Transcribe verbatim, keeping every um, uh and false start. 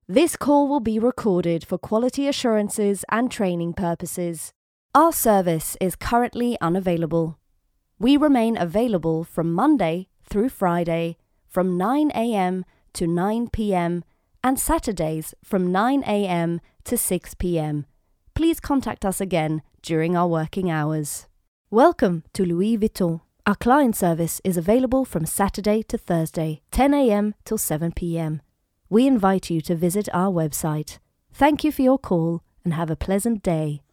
This call will be recorded for quality assurances and training purposes. Our service is currently unavailable. We remain available from Monday through Friday from nine a.m. to nine p.m. and Saturdays from nine a.m. to six p.m. Please contact us again during our working hours. Welcome to Louis Vuitton. Our client service is available from Saturday to Thursday, ten a.m. till seven p.m. We invite you to visit our website. Thank you for your call and have a pleasant day.